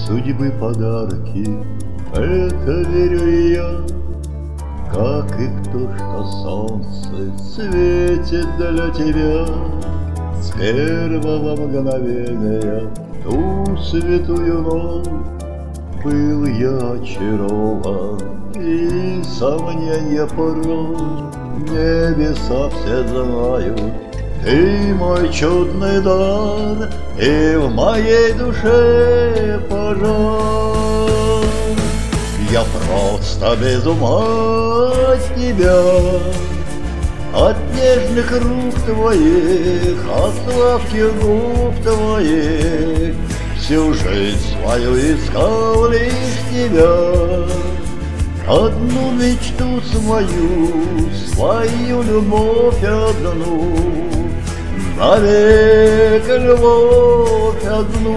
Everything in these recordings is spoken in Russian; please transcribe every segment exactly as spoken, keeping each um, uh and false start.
судьбы подарки, это верю и я, как и в то, что солнце светит для тебя. С первого мгновения ту святую ночь был я очарован, и сомнения порой небеса все знают. Ты мой чудный дар, и в моей душе пожар. Я просто без ума от тебя, от нежных рук твоих, от сладких губ твоих. Всю жизнь свою искал лишь тебя, одну мечту свою, свою любовь одну, навек любовь одну.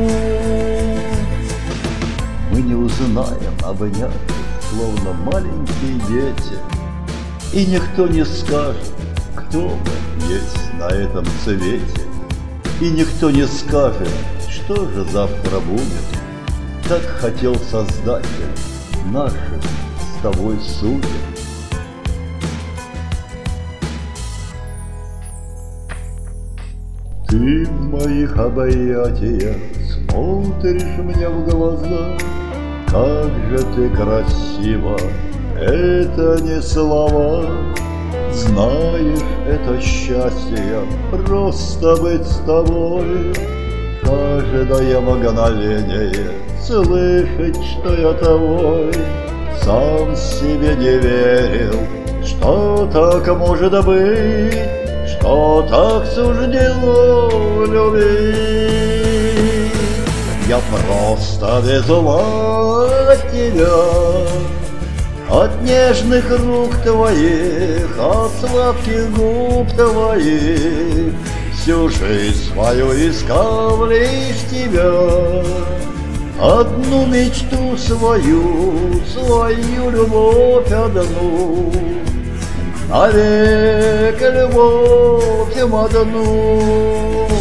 Мы не узнаем обнятых, словно маленькие дети, и никто не скажет, кто мы есть на этом свете. И никто не скажет, что же завтра будет. Так хотел Создатель наших с тобой судеб. Ты в моих объятиях смотришь мне в глаза. Как же ты красива, это не слова. Знаешь, это счастье, просто быть с тобой. Каждое мгновение слышать, что я твой. Сам себе не верил, что так может быть, что так суждено любить. Я просто без ума от тебя, от нежных рук твоих, от сладких губ твоих. Всю жизнь свою искал лишь тебя, одну мечту свою, свою любовь одну, навек любовь одну.